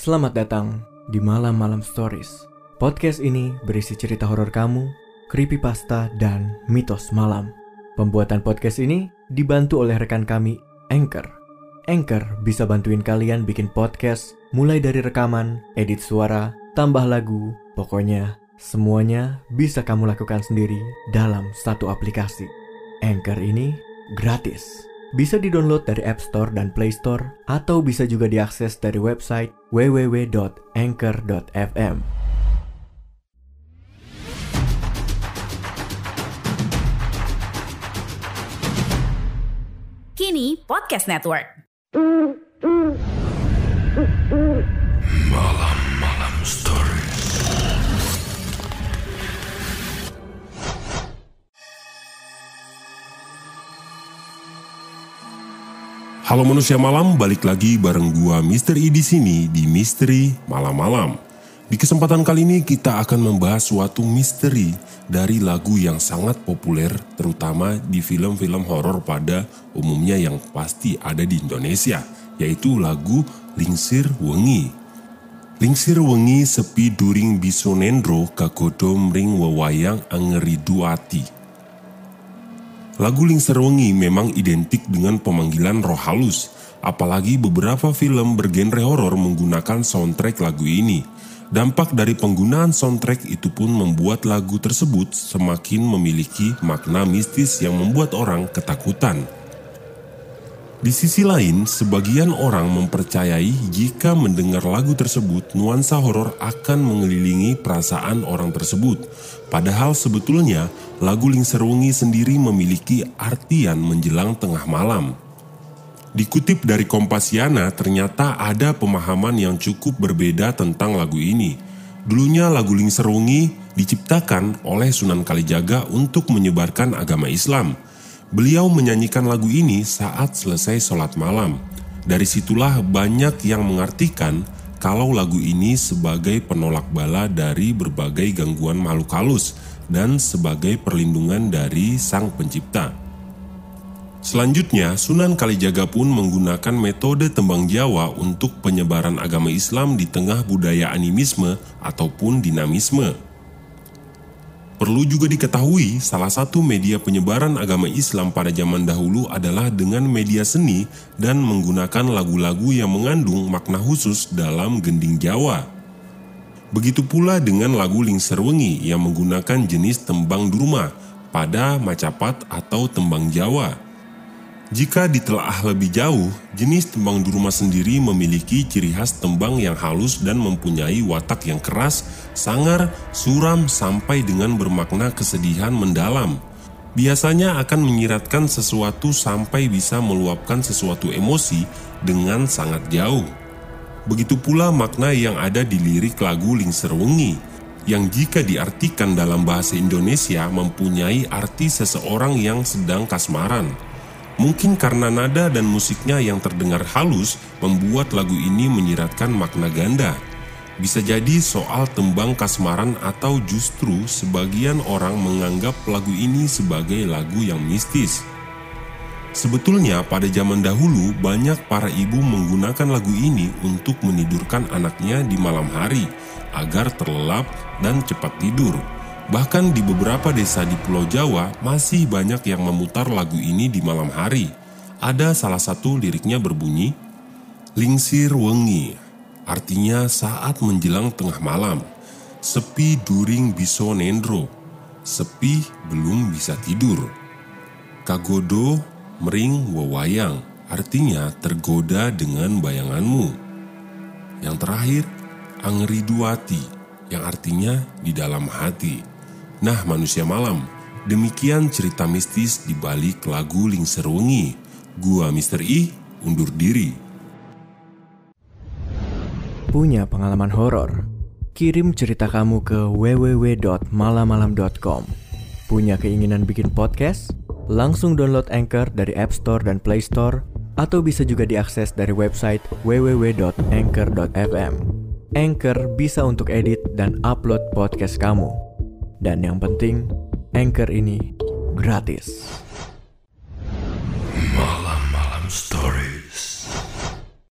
Selamat datang di Malam-Malam Stories. Podcast ini berisi cerita horor kamu, creepypasta, dan mitos malam. Pembuatan podcast ini dibantu oleh rekan kami, Anchor. Anchor bisa bantuin kalian bikin podcast mulai dari rekaman, edit suara, tambah lagu, pokoknya semuanya bisa kamu lakukan sendiri dalam satu aplikasi. Anchor ini gratis. Bisa di-download dari App Store dan Play Store, atau bisa juga diakses dari website www.anchor.fm. Kini Podcast Network. Malam-Malam Story. Halo manusia malam, balik lagi bareng gua Mr. I di sini di Misteri Malam-Malam. Di kesempatan kali ini kita akan membahas suatu misteri dari lagu yang sangat populer, terutama di film-film horor pada umumnya yang pasti ada di Indonesia, yaitu lagu Lingsir Wengi. Lingsir wengi sepi during biso nendro kagodo mring wewayang angeridu ati. Lagu Lingsir Wengi memang identik dengan pemanggilan roh halus, apalagi beberapa film bergenre horor menggunakan soundtrack lagu ini. Dampak dari penggunaan soundtrack itu pun membuat lagu tersebut semakin memiliki makna mistis yang membuat orang ketakutan. Di sisi lain, sebagian orang mempercayai jika mendengar lagu tersebut, nuansa horor akan mengelilingi perasaan orang tersebut. Padahal sebetulnya, lagu Lingsir Wengi sendiri memiliki artian menjelang tengah malam. Dikutip dari Kompasiana, ternyata ada pemahaman yang cukup berbeda tentang lagu ini. Dulunya lagu Lingsir Wengi diciptakan oleh Sunan Kalijaga untuk menyebarkan agama Islam. Beliau menyanyikan lagu ini saat selesai sholat malam. Dari situlah banyak yang mengartikan kalau lagu ini sebagai penolak bala dari berbagai gangguan makhluk halus dan sebagai perlindungan dari Sang Pencipta. Selanjutnya, Sunan Kalijaga pun menggunakan metode tembang Jawa untuk penyebaran agama Islam di tengah budaya animisme ataupun dinamisme. Perlu juga diketahui, salah satu media penyebaran agama Islam pada zaman dahulu adalah dengan media seni dan menggunakan lagu-lagu yang mengandung makna khusus dalam gending Jawa. Begitu pula dengan lagu Lingsir Wengi yang menggunakan jenis tembang durma pada macapat atau tembang Jawa. Jika ditelaah lebih jauh, jenis tembang durma sendiri memiliki ciri khas tembang yang halus dan mempunyai watak yang keras, sangar, suram, sampai dengan bermakna kesedihan mendalam. Biasanya akan menyiratkan sesuatu sampai bisa meluapkan sesuatu emosi dengan sangat jauh. Begitu pula makna yang ada di lirik lagu Lingsir Wengi, yang jika diartikan dalam bahasa Indonesia mempunyai arti seseorang yang sedang kasmaran. Mungkin karena nada dan musiknya yang terdengar halus membuat lagu ini menyiratkan makna ganda. Bisa jadi soal tembang kasmaran atau justru sebagian orang menganggap lagu ini sebagai lagu yang mistis. Sebetulnya pada zaman dahulu banyak para ibu menggunakan lagu ini untuk menidurkan anaknya di malam hari agar terlelap dan cepat tidur. Bahkan di beberapa desa di Pulau Jawa masih banyak yang memutar lagu ini di malam hari. Ada salah satu liriknya berbunyi, Lingsir Wengi, artinya saat menjelang tengah malam. Sepi during biso nendro, sepi belum bisa tidur. Kagodo mering wewayang, artinya tergoda dengan bayanganmu. Yang terakhir, angeriduati, yang artinya di dalam hati. Nah manusia malam, demikian cerita mistis di balik lagu Lingsir Wengi. Gua Mr. I, undur diri. Punya pengalaman horor? Kirim cerita kamu ke www.malamalam.com. Punya keinginan bikin podcast? Langsung download Anchor dari App Store dan Play Store, atau bisa juga diakses dari website www.anchor.fm. Anchor bisa untuk edit dan upload podcast kamu. Dan yang penting, Anchor ini gratis. Malam.